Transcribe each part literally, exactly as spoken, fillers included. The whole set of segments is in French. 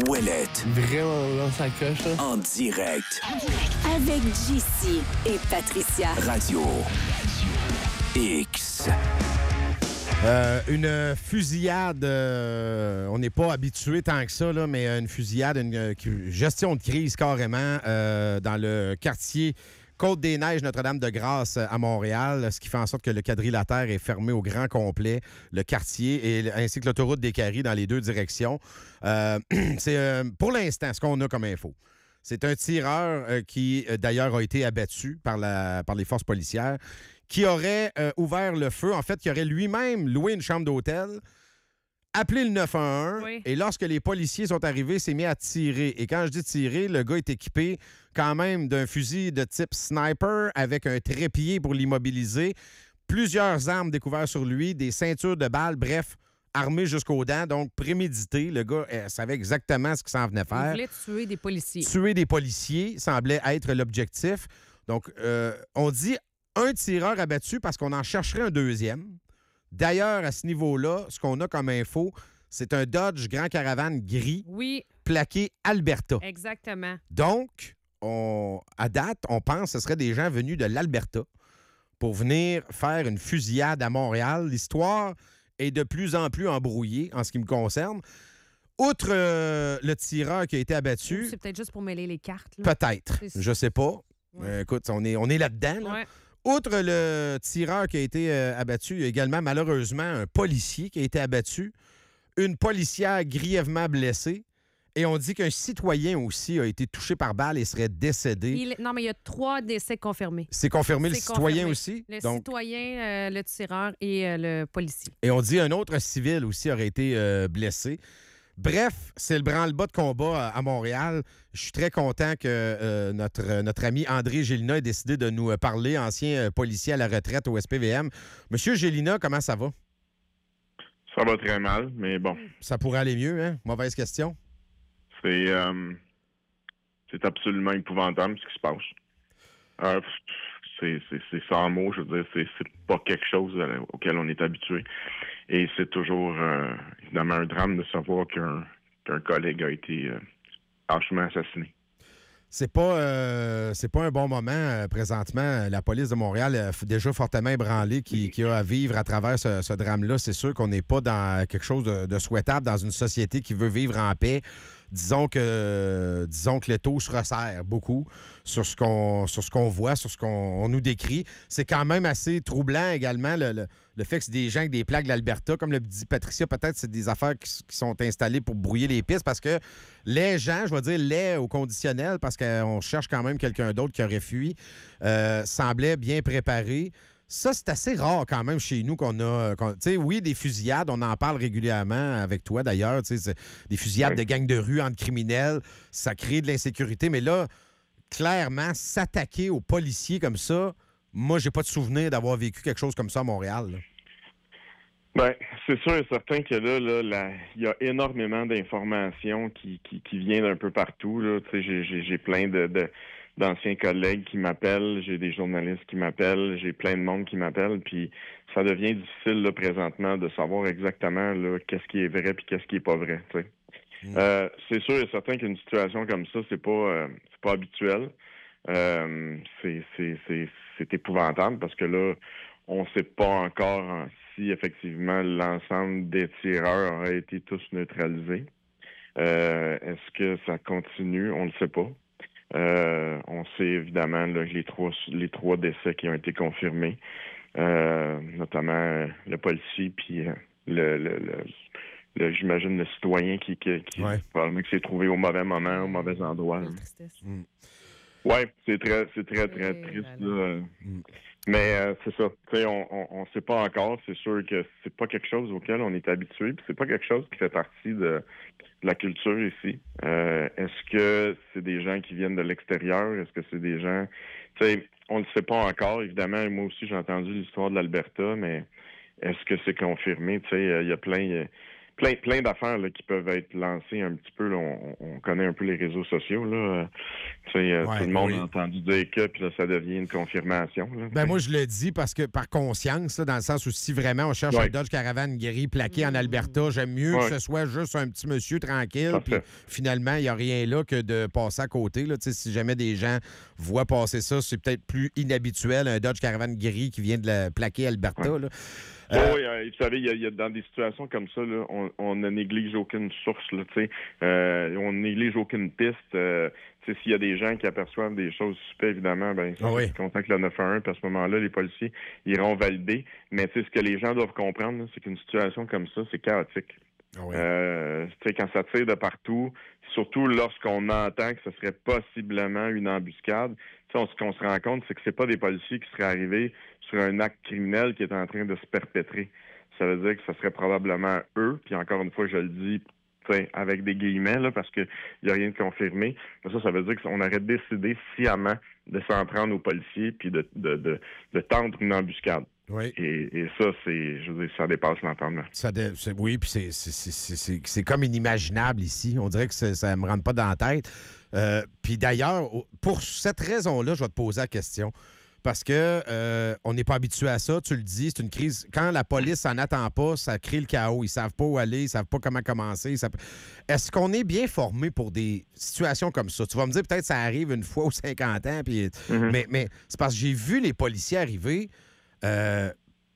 Ouellette. Vraiment dans sa coche, là. En direct. Avec J C et Patricia. Radio X. Euh, une fusillade, euh, on n'est pas habitué tant que ça, là, mais une fusillade, une, une gestion de crise carrément euh, dans le quartier Côte-des-Neiges, Notre-Dame-de-Grâce à Montréal, ce qui fait en sorte que le quadrilatère est fermé au grand complet, le quartier, et, ainsi que l'autoroute des Caries dans les deux directions. Euh, c'est euh, pour l'instant ce qu'on a comme info. C'est un tireur euh, qui, euh, d'ailleurs, a été abattu par, la, par les forces policières, qui aurait euh, ouvert le feu, en fait, qui aurait lui-même loué une chambre d'hôtel, appelé le neuf un un, Oui. et lorsque les policiers sont arrivés, s'est mis à tirer. Et quand je dis tirer, le gars est équipé quand même d'un fusil de type sniper avec un trépied pour l'immobiliser, plusieurs armes découvertes sur lui, des ceintures de balles, bref, armé jusqu'aux dents, donc prémédité. Le gars euh, savait exactement ce qu'il s'en venait Il faire. voulait tuer des policiers. Tuer des policiers semblait être l'objectif. Donc, euh, on dit un tireur abattu parce qu'on en chercherait un deuxième. D'ailleurs, à ce niveau-là, ce qu'on a comme info, c'est un Dodge Grand Caravane gris Oui, plaqué Alberta. exactement. Donc, on, à date, on pense que ce seraient des gens venus de l'Alberta pour venir faire une fusillade à Montréal. L'histoire est de plus en plus embrouillée en ce qui me concerne. Outre euh, le tireur qui a été abattu, C'est peut-être juste pour mêler les cartes. Là. peut-être, C'est- je sais pas. Ouais. Euh, écoute, on est, on est là-dedans. Là. Ouais. Outre le tireur qui a été euh, abattu, il y a également malheureusement un policier qui a été abattu, une policière grièvement blessée, et on dit qu'un citoyen aussi a été touché par balle et serait décédé. Il- Non, mais il y a trois décès confirmés. C'est confirmé le C'est citoyen confirmé. aussi. Le Donc, citoyen, euh, le tireur et euh, le policier. et on dit un autre civil aussi aurait été euh, blessé. Bref, c'est le branle-bas de combat à, à Montréal. Je suis très content que euh, notre, notre ami André Gélina ait décidé de nous euh, parler, ancien euh, policier à la retraite au S P V M. Monsieur Gélina, comment ça va? Ça va très mal, mais bon, Ça pourrait aller mieux, hein? Mauvaise question. c'est euh, c'est absolument épouvantable ce qui se passe. Euh, c'est, c'est, c'est sans mots, je veux dire, c'est, c'est pas quelque chose euh, auquel on est habitué. Et c'est toujours, euh, évidemment, un drame de savoir qu'un, qu'un collègue a été euh, harshement assassiné. C'est pas, euh, c'est pas un bon moment euh, présentement. La police de Montréal est déjà fortement ébranlée qui, qui a à vivre à travers ce, ce drame-là. C'est sûr qu'on n'est pas dans quelque chose de, de souhaitable dans une société qui veut vivre en paix. Disons que, euh, disons que le taux se resserre beaucoup sur ce qu'on, sur ce qu'on voit, sur ce qu'on on nous décrit. C'est quand même assez troublant également le, le, le fait que c'est des gens avec des plaques de l'Alberta. Comme le dit Patricia, peut-être c'est des affaires qui, qui sont installées pour brouiller les pistes parce que les gens, je vais dire les au conditionnel, parce qu'on cherche quand même quelqu'un d'autre qui aurait fui, euh, semblaient bien préparés. Ça, c'est assez rare quand même chez nous qu'on a... qu'on- Tu sais, oui, des fusillades, on en parle régulièrement avec toi d'ailleurs. Tu sais, c'est des fusillades Oui. de gangs de rue entre criminels, ça crée de l'insécurité. Mais là, clairement, s'attaquer aux policiers comme ça, moi, j'ai pas de souvenir d'avoir vécu quelque chose comme ça à Montréal. là. Ben, c'est sûr et certain que là, là, la- il y a énormément d'informations qui, qui, qui viennent d'un peu partout. Là. Tu sais, j'ai, j'ai, j'ai plein de, de d'anciens collègues qui m'appellent, j'ai des journalistes qui m'appellent, j'ai plein de monde qui m'appelle, puis ça devient difficile là, présentement de savoir exactement là, qu'est-ce qui est vrai puis qu'est-ce qui est pas vrai. Tu sais. Mm. Euh, c'est sûr et certain qu'une situation comme ça, c'est pas euh, c'est pas habituel. Euh, c'est, c'est, c'est, c'est épouvantable parce que là, on sait pas encore hein, si effectivement l'ensemble des tireurs auraient été tous neutralisés. Euh, est-ce que ça continue? On le sait pas. Euh, on sait évidemment là, les trois les trois décès qui ont été confirmés, euh, notamment euh, le policier puis euh, le, le, le, le- j'imagine le citoyen qui, qui, qui Ouais. probablement qui s'est trouvé au mauvais moment, au mauvais endroit. là. Quelle tristesse. Ouais, c'est très c'est très très Eh triste là là. là. Mm. Mais euh, c'est ça. Tu sais, on, on on sait pas encore. C'est sûr que c'est pas quelque chose auquel on est habitué. Puis c'est pas quelque chose qui fait partie de, de la culture ici. Euh, est-ce que c'est des gens qui viennent de l'extérieur? Est-ce que c'est des gens... Tu sais, on le sait pas encore. Évidemment, moi aussi, j'ai entendu l'histoire de l'Alberta, mais est-ce que c'est confirmé? Tu sais, il y a plein... plein, plein d'affaires là, qui peuvent être lancées un petit peu. Là, on, on connaît un peu les réseaux sociaux. Là. Tu sais, euh, Ouais, tout le monde oui. a entendu dire que, puis là, ça devient une confirmation. Là, Ben moi, je le dis parce que par conscience, là, dans le sens où si vraiment on cherche Ouais. un Dodge Caravan gris plaqué en Alberta, j'aime mieux Ouais. que ce soit juste un petit monsieur tranquille. Puis Parfait. finalement, il n'y a rien là que de passer à côté. Là. Tu sais, si jamais des gens voient passer ça, c'est peut-être plus inhabituel, un Dodge Caravan gris qui vient de la plaquer Alberta. Ouais. Là. Oh, Euh, oui, euh, vous savez, il y, a, il y a dans des situations comme ça, là, on, on ne néglige aucune source. Là, tu sais. euh, on ne néglige aucune piste. Euh, tu sais, s'il y a des gens qui aperçoivent des choses suspectes, évidemment, ben, Ah oui. ils contactent le neuf un un, puis à ce moment-là, les policiers iront valider. Mais tu sais, ce que les gens doivent comprendre, là, c'est qu'une situation comme ça, c'est chaotique. ah oui. Euh, tu sais, quand ça tire de partout, surtout lorsqu'on entend que ce serait possiblement une embuscade, tu sais, on, ce qu'on se rend compte, c'est que c'est pas des policiers qui seraient arrivés sur un acte criminel qui est en train de se perpétrer. Ça veut dire que ce serait probablement eux, puis encore une fois, je le dis, tu sais, avec des guillemets, là, parce qu'il n'y a rien de confirmé. Mais ça, ça veut dire qu'on aurait décidé sciemment de s'en prendre aux policiers puis de, de, de, de tendre une embuscade. Oui. Et, et ça, c'est, je veux dire, ça dépasse l'entendement. Ça dé- c'est- oui, puis c'est, c'est, c'est, c'est, c'est- c'est comme inimaginable ici. On dirait que c'est- ça ne me rentre pas dans la tête. Euh, puis d'ailleurs, au- pour cette raison-là, je vais te poser la question. Parce que euh, on n'est pas habitué à ça, tu le dis, c'est une crise. Quand la police s'en attend pas, ça crée le chaos. Ils savent pas où aller, ils savent pas comment commencer. Ça... Est-ce qu'on est bien formé pour des situations comme ça? Tu vas me dire peut-être que ça arrive une fois ou cinquante ans, puis... Mm-hmm. mais, mais c'est parce que j'ai vu les policiers arriver. Euh,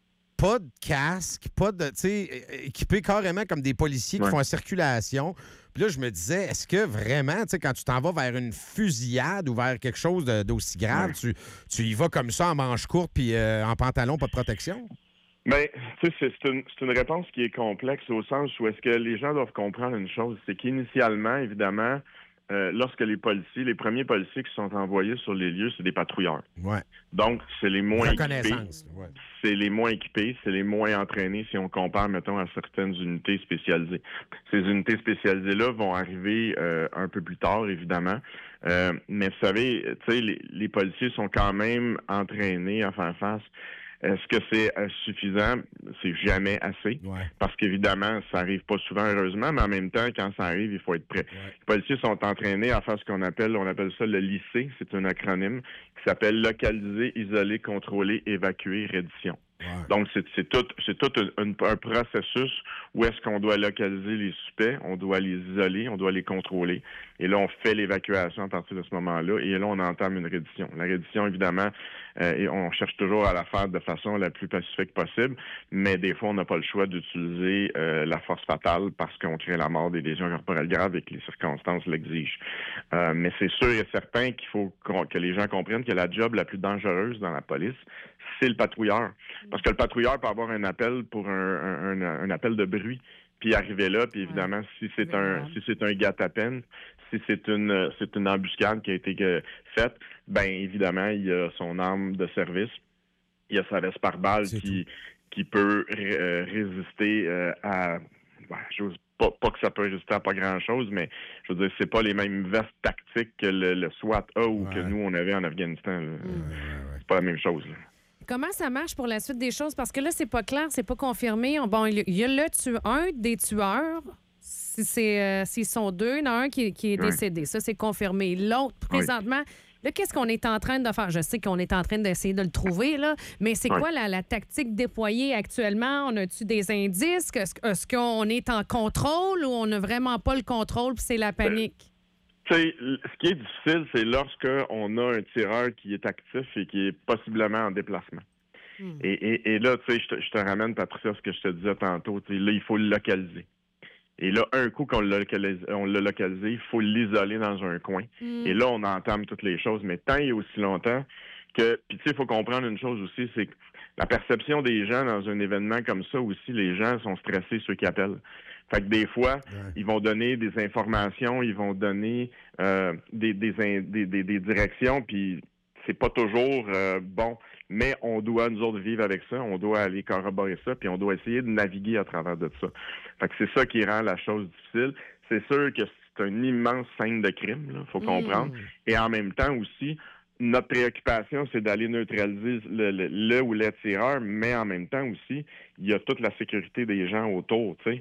pas de casque, pas de, tu sais, équipés carrément comme des policiers qui Ouais. font la circulation. Puis là, je me disais, est-ce que vraiment, tu sais, quand tu t'en vas vers une fusillade ou vers quelque chose de- d'aussi grave, Ouais. tu, tu y vas comme ça en manche courte puis euh, en pantalon, pas de protection? Bien, tu sais, c'est c'est une, c'est une réponse qui est complexe au sens où est-ce que les gens doivent comprendre une chose, c'est qu'initialement, évidemment, euh, lorsque les policiers, les premiers policiers qui sont envoyés sur les lieux, c'est des patrouilleurs. Ouais. Donc, c'est les moins équipés. Reconnaissance. Ouais. C'est les moins équipés, c'est les moins entraînés si on compare, mettons, à certaines unités spécialisées. Ces unités spécialisées-là vont arriver euh, un peu plus tard, évidemment. Euh, mais vous savez, tu sais, les, les policiers sont quand même entraînés à faire face. Est-ce que c'est euh, suffisant? C'est jamais assez. Ouais. Parce qu'évidemment, ça arrive pas souvent, heureusement, mais en même temps, quand ça arrive, il faut être prêt. Ouais. Les policiers sont entraînés à faire ce qu'on appelle, on appelle ça le lycée, c'est un acronyme qui s'appelle localiser, isoler, contrôler, évacuer, reddition. Ouais. Donc, c'est, c'est tout, c'est tout un, un- un processus où est-ce qu'on doit localiser les suspects, on doit les isoler, on doit les contrôler. Et là, on fait l'évacuation à partir de ce moment-là. Et là, on entame une reddition. La reddition, évidemment, euh, et on cherche toujours à la faire de façon la plus pacifique possible, mais des fois, on n'a pas le choix d'utiliser euh, la force fatale parce qu'on crée la mort des lésions corporelles graves et que les circonstances l'exigent. Euh, mais c'est sûr et certain qu'il faut qu'on- que les gens comprennent que la job la plus dangereuse dans la police, c'est le patrouilleur. Parce que le patrouilleur peut avoir un appel pour un, un, un- un appel de bruit, puis arriver là, puis évidemment, si c'est un si c'est un guet-apens, si c'est une c'est une embuscade qui a été euh, faite, ben évidemment, il y a son arme de service, il y a sa veste par balle C'est qui qui peut ré- euh, résister euh, à ben, j'ose pas, pas que ça peut résister à pas grand-chose, mais je veux dire, c'est pas les mêmes vestes tactiques que le, le SWAT a ou Ouais. que nous, on avait en Afghanistan. là. Ouais, ouais, ouais. C'est pas la même chose. Là. Comment ça marche pour la suite des choses? Parce que là, c'est pas clair, c'est pas confirmé. On- Bon, il y a le tueur, un des tueurs. Si c'est, euh, s'ils sont deux, il y en a un qui, qui est Ouais. décédé. Ça, c'est confirmé. L'autre, présentement, là, qu'est-ce qu'on est en train de faire? Je sais qu'on est en train d'essayer de le trouver, là, mais c'est Ouais. quoi la, la tactique déployée actuellement? On a-tu des indices? Est-ce, est-ce qu'on est en contrôle ou on n'a vraiment pas le contrôle puis c'est la panique? Tu sais, l- ce qui est difficile, c'est lorsqu'on a un tireur qui est actif et qui est possiblement en déplacement. Hmm. Et, et, et là, tu sais, je te, je te ramène, Patricia, ce que je te disais tantôt. Tu sais, là, il faut le localiser. Et là, un coup qu'on l'a localisé, on l'a localisé, il faut l'isoler dans un coin. Hmm. Et là, on entame toutes les choses. Mais tant et aussi longtemps que... Puis, tu sais, il faut comprendre une chose aussi, c'est que la perception des gens dans un événement comme ça aussi, les gens sont stressés, ceux qui appellent. Fait que des fois, Ouais. ils vont donner des informations, ils vont donner euh, des, des, in- des, des, des directions, puis c'est pas toujours euh, bon. Mais on doit, nous autres, vivre avec ça, on doit aller corroborer ça, puis on doit essayer de naviguer à travers de ça. Fait que c'est ça qui rend la chose difficile. C'est sûr que c'est une immense scène de crime, là, faut comprendre. Et en même temps aussi, notre préoccupation, c'est d'aller neutraliser le, le, le ou les tireurs, mais en même temps aussi, il y a toute la sécurité des gens autour, tu sais.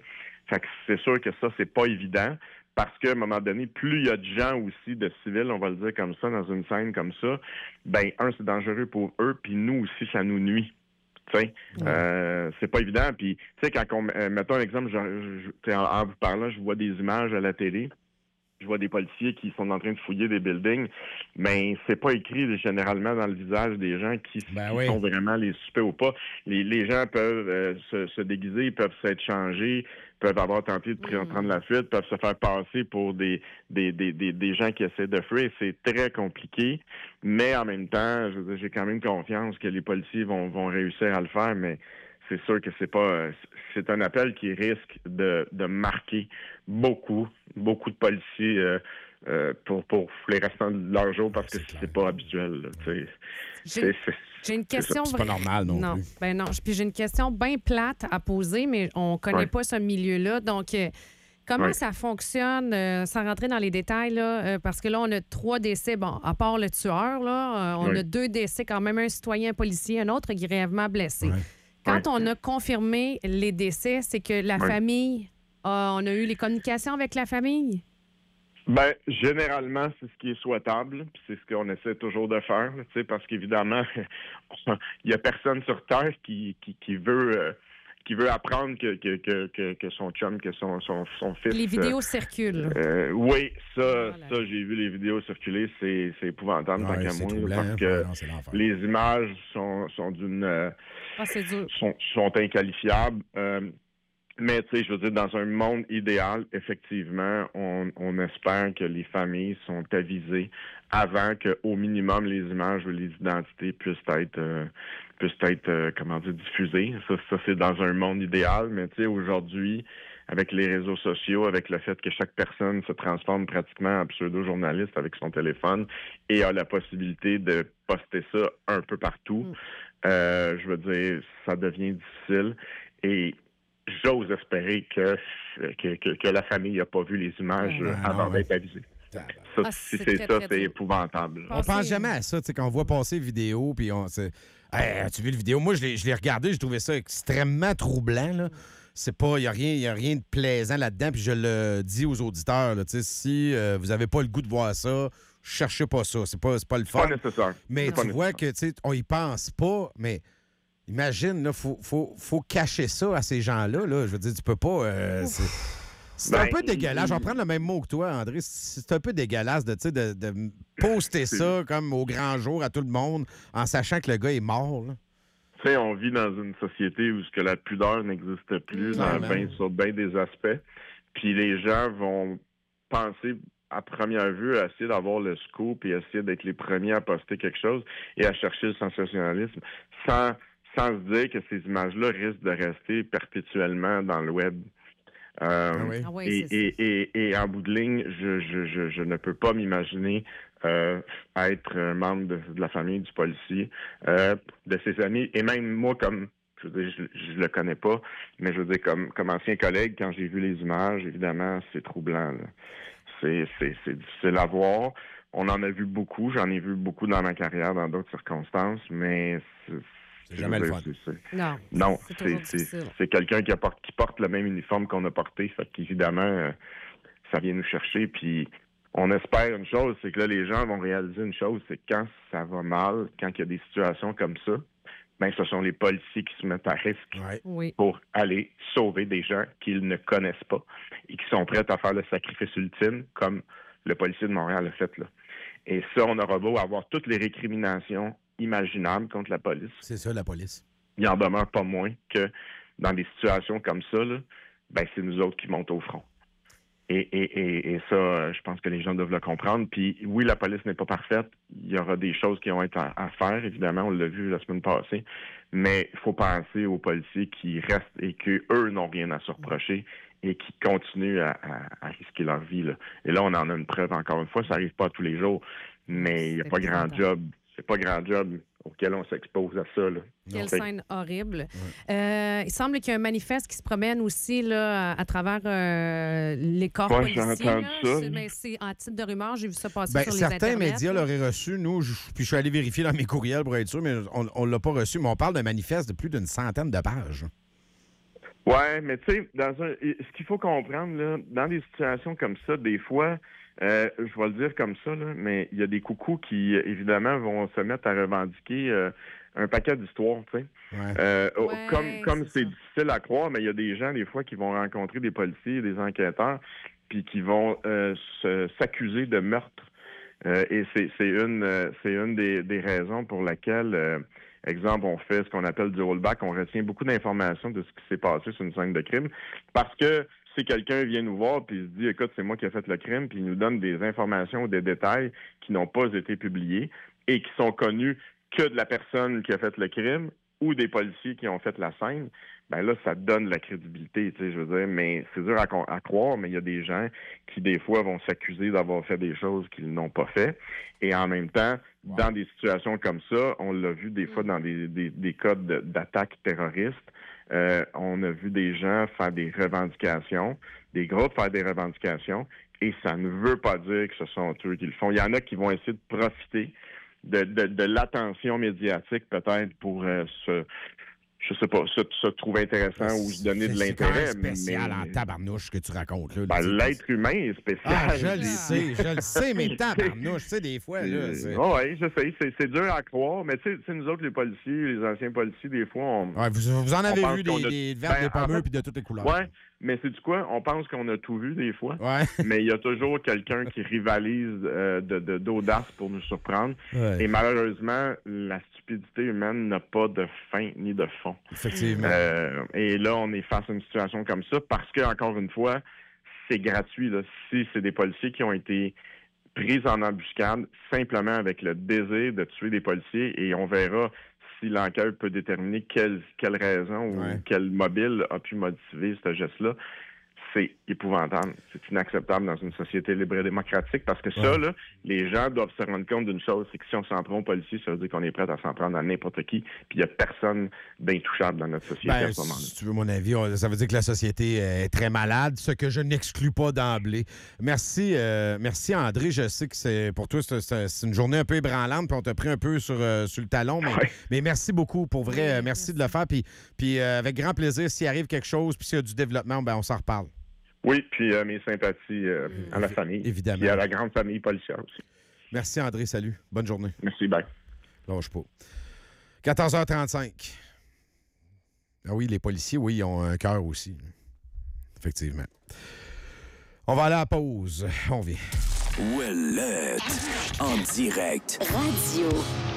Fait que c'est sûr que ça, c'est pas évident. Parce qu'à un moment donné, plus il y a de gens aussi, de civils, on va le dire comme ça, dans une scène comme ça, ben un, c'est dangereux pour eux, puis nous aussi, ça nous nuit. Tu sais, ouais. euh, c'est pas évident. Puis, tu sais, quand on... Euh, mettons un exemple, je, je, en, en vous parlant, je vois des images à la télé, je vois des policiers qui sont en train de fouiller des buildings, mais c'est pas écrit généralement dans le visage des gens qui, ben qui oui. sont vraiment les suspects ou pas. Les, les gens peuvent euh, se, se déguiser, peuvent s'être changés, peuvent avoir tenté de mmh. prendre la fuite, peuvent se faire passer pour des, des, des, des, des gens qui essaient de fuir. C'est très compliqué, mais en même temps, je veux dire, j'ai quand même confiance que les policiers vont, vont réussir à le faire, mais c'est sûr que c'est pas... C'est un appel qui risque de, de marquer beaucoup, beaucoup de policiers euh, euh, pour, pour les restants de leur jour parce que c'est, c'est pas habituel. Là, j'ai, c'est, c'est, j'ai une question... C'est, c'est pas normal non, non plus. Ben non. Puis j'ai une question bien plate à poser, mais on connaît ouais. pas ce milieu-là. Donc, euh, comment ouais. ça fonctionne, euh, sans rentrer dans les détails, là, euh, parce que là, on a trois décès. Bon, à part le tueur, là, euh, on ouais. a deux décès quand même, un citoyen policier, un autre grièvement blessé. Ouais. Quand ouais. on a confirmé les décès, c'est que la ouais. famille, a, on a eu les communications avec la famille? Bien, généralement, c'est ce qui est souhaitable, puis c'est ce qu'on essaie toujours de faire, tu sais, parce qu'évidemment, il n'y a personne sur Terre qui, qui, qui veut... Euh, qui veut apprendre que, que, que, que, que son chum, que son, son, son fils... Les vidéos euh, circulent. Euh, oui, ça, voilà. ça, j'ai vu les vidéos circuler, c'est, c'est épouvantable, ouais, tant qu'à moi, troublant, parce hein, que non, les images sont, sont d'une... Euh, ah, c'est dur. Sont, sont inqualifiables. Euh, mais, tu sais, je veux dire, dans un monde idéal, effectivement, on, on espère que les familles sont avisées avant qu'au minimum les images ou les identités puissent être... Euh, puissent être, euh, comment dire, diffusées. Ça, ça, c'est dans un monde idéal, mais tu sais, aujourd'hui, avec les réseaux sociaux, avec le fait que chaque personne se transforme pratiquement en pseudo-journaliste avec son téléphone et a la possibilité de poster ça un peu partout, mm. euh, je veux dire, ça devient difficile. Et j'ose espérer que, que, que, que la famille n'a pas vu les images ah, avant non, d'être ouais. avisée. Ça, ah, si c'est c'est très, ça, très c'est dur. épouvantable. On pense jamais à ça, tu sais, quand on voit passer vidéo, puis on... C'est... Hey, as-tu vu la vidéo? Moi, je l'ai, je l'ai regardé, j'ai trouvé ça extrêmement troublant, là. C'est pas... Il n'y a, a rien de plaisant là-dedans, puis je le dis aux auditeurs, là, tu sais, si euh, vous n'avez pas le goût de voir ça, cherchez pas ça, c'est pas, c'est pas le fun. Pas nécessaire. Mais pas tu vois que, tu sais, on y pense pas, mais... Imagine, là, faut, faut, faut cacher ça à ces gens-là, là. Je veux dire, tu peux pas... Euh, c'est c'est ben, un peu dégueulasse. Je vais prendre le même mot que toi, André. C'est un peu dégueulasse de, de, de poster ça comme au grand jour à tout le monde en sachant que le gars est mort, là. Tu sais, on vit dans une société où ce que la pudeur n'existe plus dans ben, sur bien des aspects. Puis les gens vont penser... à première vue, à essayer d'avoir le scoop et essayer d'être les premiers à poster quelque chose et à chercher le sensationnalisme sans... sans se dire que ces images-là risquent de rester perpétuellement dans le web. Euh, ah oui. Ah oui, et, et, et, et en bout de ligne, je, je, je, je ne peux pas m'imaginer euh, être un membre de, de la famille du policier, euh, de ses amis, et même moi, comme je veux dire, je, je le connais pas, mais je veux dire, comme, comme ancien collègue, quand j'ai vu les images, évidemment, c'est troublant, là. C'est, c'est, c'est difficile à voir. On en a vu beaucoup, j'en ai vu beaucoup dans ma carrière, dans d'autres circonstances, mais c'est, C'est jamais le fun. C'est, c'est... Non, non c'est, c'est, c'est, c'est quelqu'un qui, apporte, qui porte le même uniforme qu'on a porté. Fait qu'évidemment, euh, ça vient nous chercher. Puis on espère une chose, c'est que là, les gens vont réaliser une chose, c'est que quand ça va mal, quand il y a des situations comme ça, ben ce sont les policiers qui se mettent à risque ouais. pour aller sauver des gens qu'ils ne connaissent pas et qui sont prêts à faire le sacrifice ultime, comme le policier de Montréal a fait là. Et ça, on aura beau avoir toutes les récriminations imaginable contre la police. C'est ça, la police. Il en demeure pas moins que dans des situations comme ça, là, ben, c'est nous autres qui montons au front. Et, et, et, et ça, euh, je pense que les gens doivent le comprendre. Puis oui, la police n'est pas parfaite. Il y aura des choses qui vont être à, à faire, évidemment. On l'a vu la semaine passée. Mais il faut penser aux policiers qui restent et qu'eux n'ont rien à se reprocher et qui continuent à, à, à risquer leur vie, là. Et là, on en a une preuve encore une fois. Ça n'arrive pas tous les jours. Mais il n'y a pas grand job. C'est pas grand job auquel on s'expose à ça, là. Quelle Donc, scène horrible. Ouais. Euh, il semble qu'il y a un manifeste qui se promène aussi là, à, à travers euh, les corps ouais, policiers. J'ai entendu là. ça. C'est, mais c'est en titre de rumeur, j'ai vu ça passer ben, sur les certains internets. Certains médias l'auraient reçu. Nous, je, puis je suis allé vérifier dans mes courriels pour être sûr, mais on ne l'a pas reçu. Mais on parle d'un manifeste de plus d'une centaine de pages. Ouais, mais tu sais, dans un, ce qu'il faut comprendre, là, dans des situations comme ça, des fois, euh, je vais le dire comme ça, là, mais il y a des coucous qui, évidemment, vont se mettre à revendiquer euh, un paquet d'histoires, tu sais. Ouais. Euh, Ouais, comme comme c'est c'est ça. difficile à croire, mais il y a des gens, des fois, qui vont rencontrer des policiers, des enquêteurs, puis qui vont euh, se- s'accuser de meurtre. Euh, et c'est c'est une euh, c'est une des, des raisons pour laquelle, euh, exemple, on fait ce qu'on appelle du rollback, on retient beaucoup d'informations de ce qui s'est passé sur une scène de crime, parce que si quelqu'un vient nous voir puis se dit, écoute, c'est moi qui ai fait le crime, puis il nous donne des informations ou des détails qui n'ont pas été publiés et qui sont connus que de la personne qui a fait le crime ou des policiers qui ont fait la scène, ben là, ça donne de la crédibilité, tu sais, je veux dire, mais c'est dur à, à croire, mais il y a des gens qui, des fois, vont s'accuser d'avoir fait des choses qu'ils n'ont pas fait, et en même temps, wow. dans des situations comme ça, on l'a vu des fois dans des, des, des cas de, d'attaques terroristes, euh, on a vu des gens faire des revendications, des groupes faire des revendications, et ça ne veut pas dire que ce sont eux qui le font. Il y en a qui vont essayer de profiter de, de, de l'attention médiatique, peut-être, pour euh, se... je sais pas, se, se trouver intéressant ou se donner c'est, de l'intérêt. C'est spécial mais... en tabarnouche que tu racontes. Là, ben, l'être humain est spécial. Ah, je le sais, je le sais, mais tabarnouche, tu sais, des fois, là... Oh, oui, je sais, c'est, c'est dur à croire, mais tu sais, nous autres, les policiers, les anciens policiers, des fois, on... Ouais, vous, vous en avez vu des, a... des vertes, ben, des pommeux, puis de toutes les couleurs. Ouais, mais c'est du quoi? On pense qu'on a tout vu, des fois, ouais. mais il y a toujours quelqu'un qui rivalise euh, de, de, d'audace pour nous surprendre, ouais. et malheureusement, la stupidité humaine n'a pas de fin ni de fond. Effectivement. Euh, et là, on est face à une situation comme ça parce que, encore une fois, c'est gratuit. Là. Si c'est des policiers qui ont été pris en embuscade simplement avec le désir de tuer des policiers, et on verra si l'enquête peut déterminer quelle, quelle raison ouais. ou quel mobile a pu motiver ce geste-là. C'est épouvantable. C'est inacceptable dans une société libre et démocratique parce que ça, ouais. là, les gens doivent se rendre compte d'une chose, c'est que si on s'en prend aux policiers, ça veut dire qu'on est prêt à s'en prendre à n'importe qui, puis il n'y a personne d'intouchable dans notre société ben, à ce moment-là. Si tu veux mon avis, ça veut dire que la société est très malade, ce que je n'exclus pas d'emblée. Merci, euh, merci André. Je sais que c'est pour toi, c'est, c'est une journée un peu ébranlante, puis on t'a pris un peu sur, euh, sur le talon, mais, ouais. mais merci beaucoup, pour vrai. Oui, merci, merci de le faire, puis, puis euh, avec grand plaisir, s'il arrive quelque chose, puis s'il y a du développement, ben on s'en reparle. Oui, puis euh, mes sympathies euh, mmh. à la famille. Évidemment. Et à la grande famille policière aussi. Merci André, salut. Bonne journée. Merci, bye. Lâche pas. quatorze heures trente-cinq. Ah oui, les policiers, oui, ils ont un cœur aussi. Effectivement. On va aller à la pause. On vient. Ouellette, en direct. Radio.